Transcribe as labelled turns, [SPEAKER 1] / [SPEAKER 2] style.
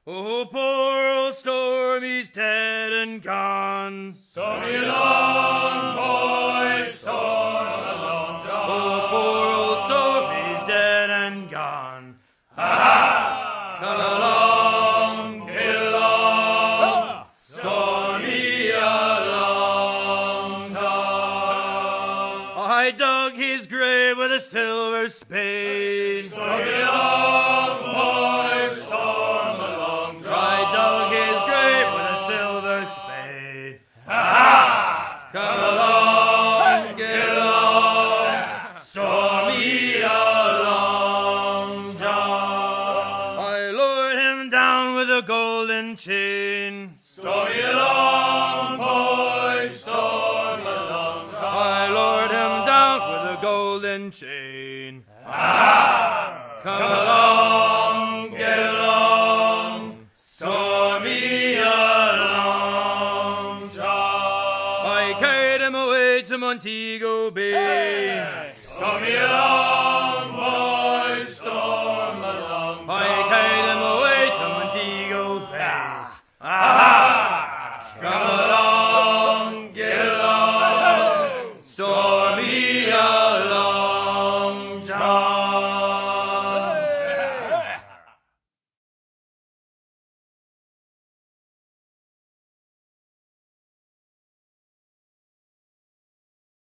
[SPEAKER 1] Oh, poor old Stormy's dead and gone.
[SPEAKER 2] Stormy along, boys, storm along, John.
[SPEAKER 1] Oh, poor old Stormy's dead and gone.
[SPEAKER 2] Ha-ha!
[SPEAKER 1] Come along,
[SPEAKER 2] get along,
[SPEAKER 1] Stormy along, John. I dug his grave with a silver spade.
[SPEAKER 2] Stormy along, boys, storm along, John.
[SPEAKER 1] I dug his grave with a silver spade.
[SPEAKER 2] Ha-ha!
[SPEAKER 1] Come along, get along, Stormy along, John. I lured him down with a golden chain.
[SPEAKER 2] Stormy along, boys, storm along, John.
[SPEAKER 1] I lured him down with a golden chain.
[SPEAKER 2] Ha-ha!
[SPEAKER 1] Come along, get along, Stormy along, John. I carried him away to Montego Bay.
[SPEAKER 2] Stormy along, boys, storm along,
[SPEAKER 1] I carried him away to Montego Bay.
[SPEAKER 2] Ha-ha!